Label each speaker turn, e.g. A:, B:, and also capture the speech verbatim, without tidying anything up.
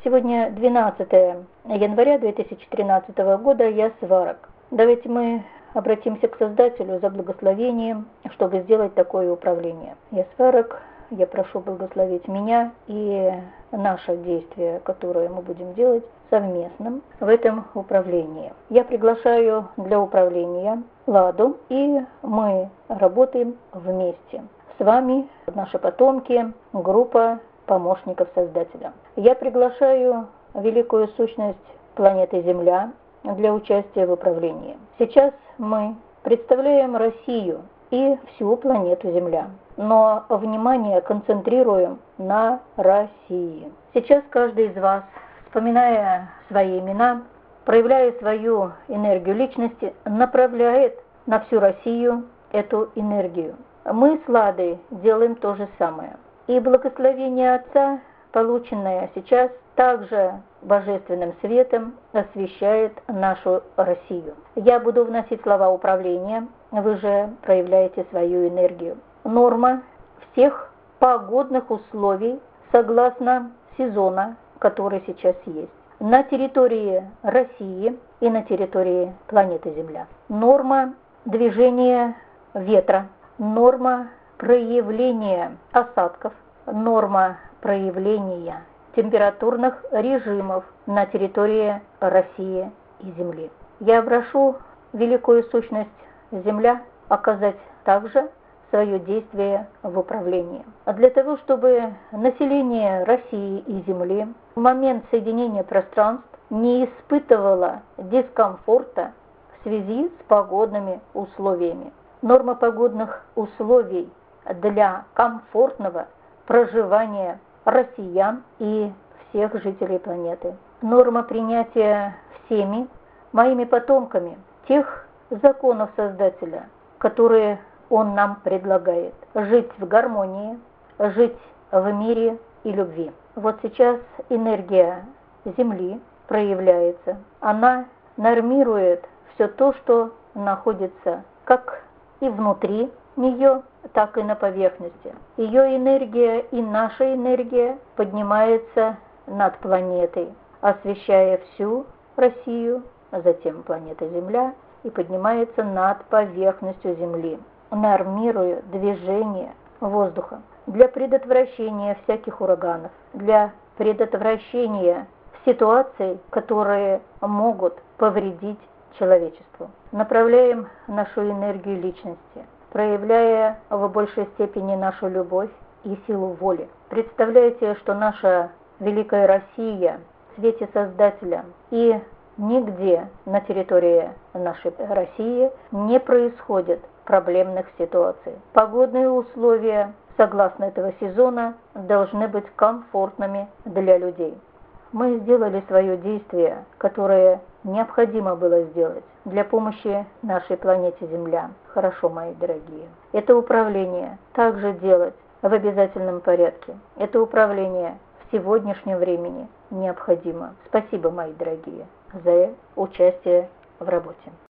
A: Сегодня двенадцатое января две тысячи тринадцатого года, я Сварог. Давайте мы обратимся к Создателю за благословением, чтобы сделать такое управление. Я Сварог, я прошу благословить меня и наше действие, которое мы будем делать совместным в этом управлении. Я приглашаю для управления Ладу, и мы работаем вместе. С вами наши потомки, группа помощников Создателя. Я приглашаю великую сущность планеты Земля для участия в управлении. Сейчас мы представляем Россию и всю планету Земля, но внимание концентрируем на России. Сейчас каждый из вас, вспоминая свои имена, проявляя свою энергию личности, направляет на всю Россию эту энергию. Мы с Ладой делаем то же самое. И благословение Отца, полученное сейчас, также божественным светом освещает нашу Россию. Я буду вносить слова управления, вы же проявляете свою энергию. Норма всех погодных условий согласно сезона, который сейчас есть на территории России и на территории планеты Земля. Норма движения ветра, норма проявления осадков, норма проявления температурных режимов на территории России и Земли. Я прошу великую сущность Земля оказать также свое действие в управлении. А для того, чтобы население России и Земли в момент соединения пространств не испытывало дискомфорта в связи с погодными условиями. Норма погодных условий для комфортного проживания россиян и всех жителей планеты. Норма принятия всеми моими потомками тех законов Создателя, которые Он нам предлагает. Жить в гармонии, жить в мире и любви. Вот сейчас энергия Земли проявляется. Она нормирует все то, что находится как и внутри нее, так и на поверхности. Ее энергия и наша энергия поднимается над планетой, освещая всю Россию, а затем планета Земля, и поднимается над поверхностью Земли, нормируя движение воздуха для предотвращения всяких ураганов, для предотвращения ситуаций, которые могут повредить человечеству. Направляем нашу энергию личности, проявляя в большей степени нашу любовь и силу воли. Представляете, что наша великая Россия в свете Создателя, и нигде на территории нашей России не происходит проблемных ситуаций. Погодные условия, согласно этого сезона, должны быть комфортными для людей. Мы сделали свое действие, которое необходимо было сделать для помощи нашей планете Земля. Хорошо, мои дорогие. Это управление также делать в обязательном порядке. Это управление в сегодняшнем времени необходимо. Спасибо, мои дорогие, за участие в работе.